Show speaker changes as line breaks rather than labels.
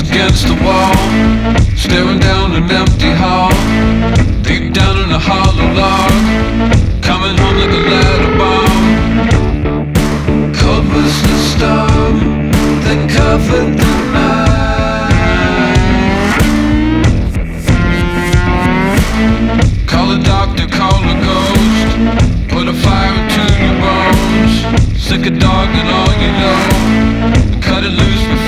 against the wall, staring down an empty hall. Deep down in a hollow log, coming home like a ladder bomb. Cold was the storm that covered the night. Call a doctor, call a ghost, put a fire into your bones. Sick a dog and all you know, cut it loose.